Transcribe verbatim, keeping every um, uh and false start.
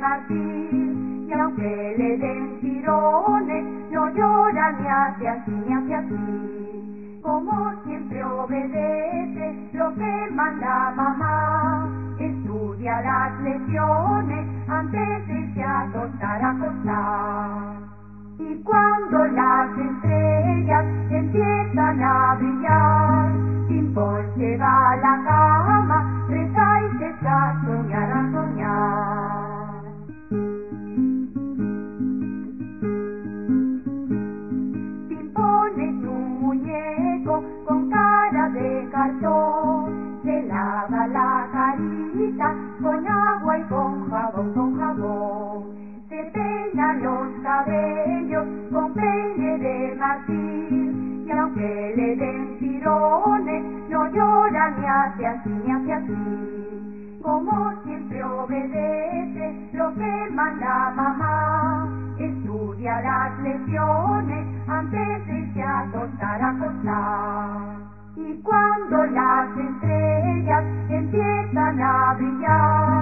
Martín, y aunque le den tirones, no llora ni hace así, ni hace así. Como siempre obedece lo que manda mamá, estudia las lecciones antes de irse a acostar, a acostar. Y cuando las estrellas empiezan a brillar, Pimpón se va a la cama, reza y se echa a soñar, a soñar. Pimpón es un muñeco con cara de cartón, se lava la carita con agua y con jabón, con jabón. Se peina los cabellos con peine de marfil, y aunque le den tirones, no llora ni hace así, ni hace así. Como siempre obedece lo que manda mamá, estudia las lecciones antes de irse a acostar, a acostar. Y cuando las estrellas empiezan a brillar,